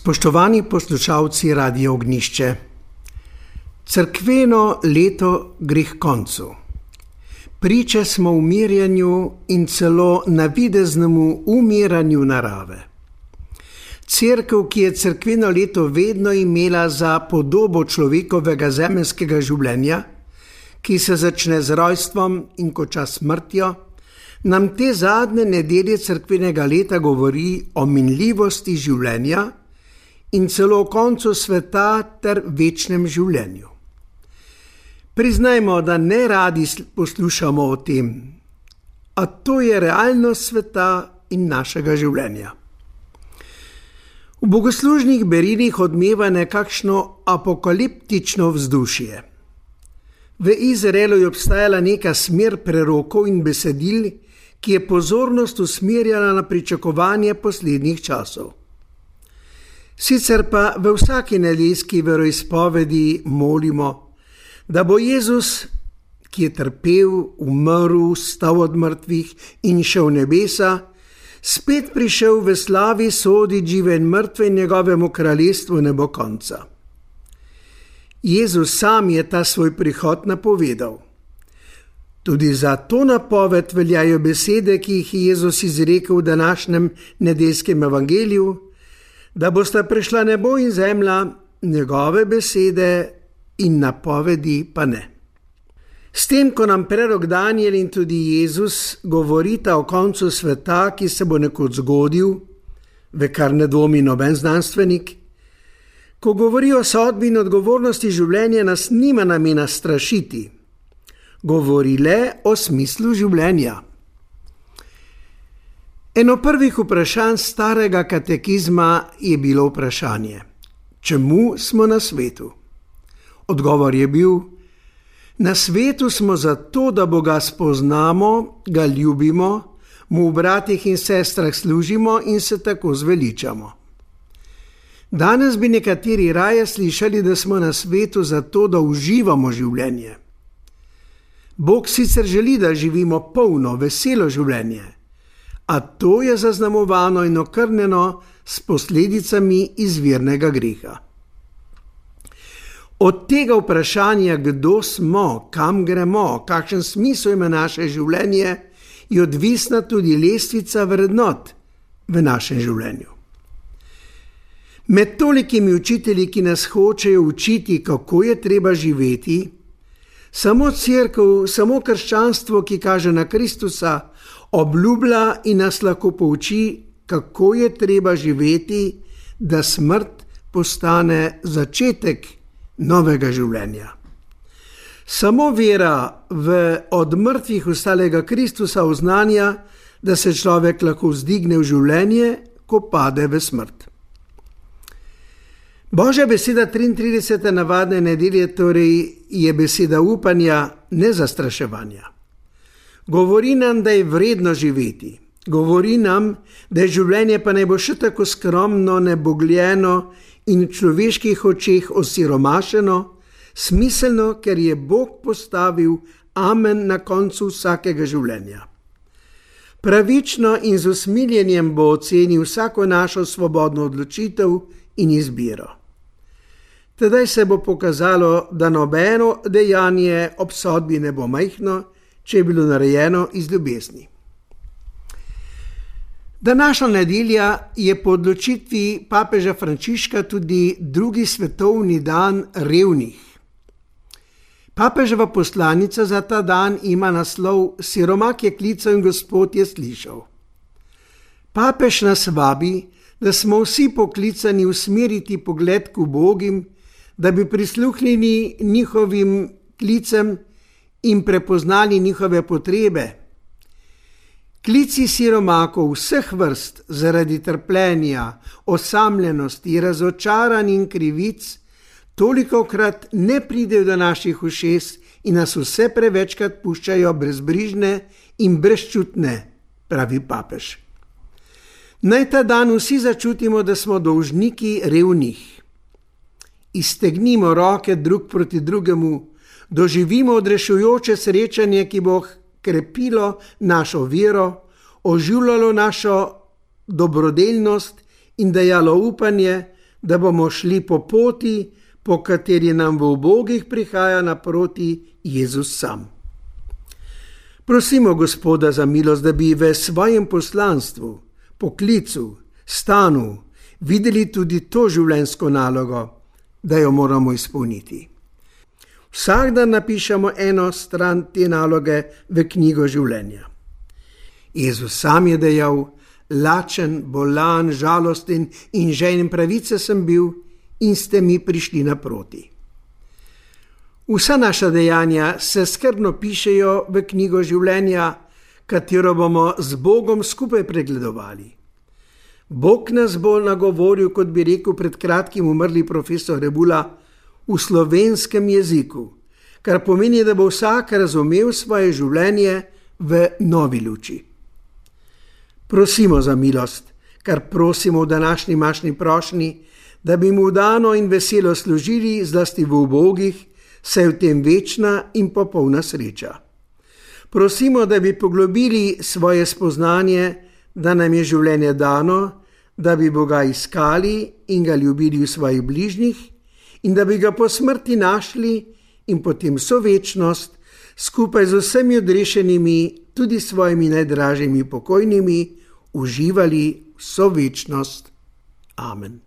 Spoštovani poslušalci Radia Ognjišče, cerkveno leto gre k koncu. Priče smo umirjanju in celo navideznemu umiranju narave. Cerkev, ki je cerkveno leto vedno imela za podobo človekovega zemeljskega življenja, ki se začne z rojstvom in konča smrtjo, nam te zadnje nedelje cerkvenega leta govori o minljivosti življenja in celo o koncu sveta ter večnem življenju. Priznajmo, da ne radi poslušamo o tem, a to je realnost sveta in našega življenja. V bogoslužnih berinih odmeva nekakšno apokaliptično vzdušje. V Izraelu je obstajala neka smer prerokov in besedil, ki je pozornost usmerjala na pričakovanje poslednjih časov. Sicer pa v vsaki nedeljski veroizpovedi molimo, da bo Jezus, ki je trpel, umrl, vstal od mrtvih in šel v nebesa, spet prišel v slavi soditi žive in mrtve in njegovemu kraljestvu ne bo konca. Jezus sam je ta svoj prihod napovedal. Tudi za to napoved veljajo besede, ki jih je Jezus izrekel v današnjem nedeljskem evangeliju, da bosta prišla nebo in zemlja, njegove besede in napovedi pa ne. S tem, ko nam prerok Danijel in tudi Jezus govorita o koncu sveta, ki se bo nekoč zgodil, v kar ne dvomi noben znanstvenik, ko govori o sodbi in odgovornosti življenja, nas nima namena strašiti, govori le o smislu življenja. Eno prvih vprašanj starega katekizma je bilo vprašanje: čemu smo na svetu? Odgovor je bil: na svetu smo zato, da Boga spoznamo, ga ljubimo, mu v bratih in sestrah služimo in se tako zveličamo. Danes bi nekateri raje slišali, da smo na svetu zato, da uživamo življenje. Bog sicer želi, da živimo polno, veselo življenje, a to je zaznamovano in okrnjeno s posledicami izvirnega greha. Od tega vprašanja, kdo smo, kam gremo, kakšen smisel ima naše življenje, je odvisna tudi lestvica vrednot v našem življenju. Med tolikimi učitelji, ki nas hočejo učiti, kako je treba živeti, samo cerkev, samo krščanstvo, ki kaže na Kristusa, obljublja in nas lahko pouči, kako je treba živeti, da smrt postane začetek novega življenja. Samo vera v od mrtvih vstalega Kristusa oznanja, da se človek lahko vzdigne v življenje, ko pade v smrt. Božja beseda 33. navadne nedelje torej je beseda upanja, ne zastraševanja. Govori nam, da je vredno živeti. Govori nam, da je življenje pa naj bo še tako skromno, nebogljeno in v človeških očeh osiromašeno, smiselno, ker je Bog postavil amen na koncu vsakega življenja. Pravično in z usmiljenjem bo ocenil vsako našo svobodno odločitev in izbiro. Tedaj se bo pokazalo, da nobeno dejanje ob sodbi ne bo majhno, če je bilo narejeno iz ljubezni. Današnja nedelja je po odločitvi papeža Frančiška tudi drugi svetovni dan revnih. Papeževa poslanica za ta dan ima naslov Siromak je klical in Gospod je slišal. Papež nas vabi, da smo vsi poklicani usmeriti pogled k ubogim, da bi prisluhnili njihovim klicem in prepoznali njihove potrebe. Klici siromakov vseh vrst zaradi trpljenja, osamljenosti, razočaranj in krivic tolikokrat ne pridejo do naših ušes in nas vse prevečkrat puščajo brezbrižne in brezčutne, pravi papež. Naj ta dan vsi začutimo, da smo dolžniki revnih. Iztegnimo roke drug proti drugemu, doživimo odrešujoče srečanje, ki bo krepilo našo vero, oživljalo našo dobrodelnost in dajalo upanje, da bomo šli po poti, po kateri nam v ubogih prihaja naproti Jezus sam. Prosimo Gospoda za milost, da bi v svojem poslanstvu, poklicu, stanu videli tudi to življenjsko nalogo, da jo moramo izpolniti. Vsak dan napišemo eno stran te naloge v knjigo življenja. Jezus sam je dejal: lačen, bolan, žalosten in žejen pravice sem bil in ste mi prišli naproti. Vsa naša dejanja se skrbno pišejo v knjigo življenja, katero bomo z Bogom skupaj pregledovali. Bog nas bo nagovoril, kot bi rekel pred kratkim umrli profesor Rebula, v slovenskem jeziku, kar pomeni, da bo vsak razumel svoje življenje v novi luči. Prosimo za milost, kar prosimo v današnji mašni prošnji, da bi mu dano in veselo služili, zlasti v ubogih, saj v tem večna in popolna sreča. Prosimo, da bi poglobili svoje spoznanje, da nam je življenje dano, da bi Boga iskali in ga ljubili v svojih bližnjih in da bi ga po smrti našli in potem vso večnost skupaj z vsemi odrešenimi, tudi svojimi najdražjimi pokojnimi, uživali vso večnost. Amen.